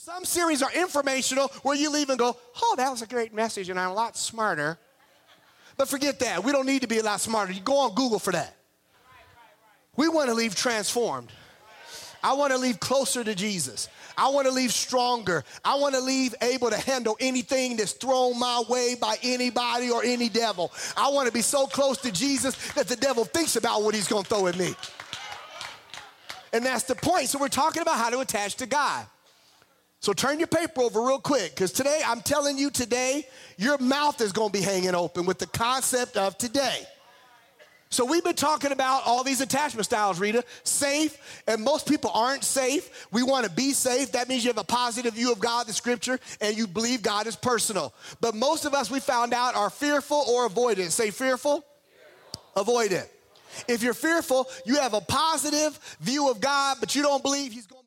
Some series are informational where you leave and go, oh, that was a great message and I'm a lot smarter. But forget that. We don't need to be a lot smarter. You go on Google for that. We want to leave transformed. I want to leave closer to Jesus. I want to leave stronger. I want to leave able to handle anything that's thrown my way by anybody or any devil. I want to be so close to Jesus that the devil thinks about what he's going to throw at me. And that's the point. So we're talking about how to attach to God. So turn your paper over real quick, because today, I'm telling you today, your mouth is going to be hanging open with the concept of today. So we've been talking about all these attachment styles, Rita. Safe, and most people aren't safe. We want to be safe. That means you have a positive view of God, the scripture, and you believe God is personal. But most of us, we found out, are fearful or avoidant. Say fearful, avoidant. If you're fearful, you have a positive view of God, but you don't believe he's going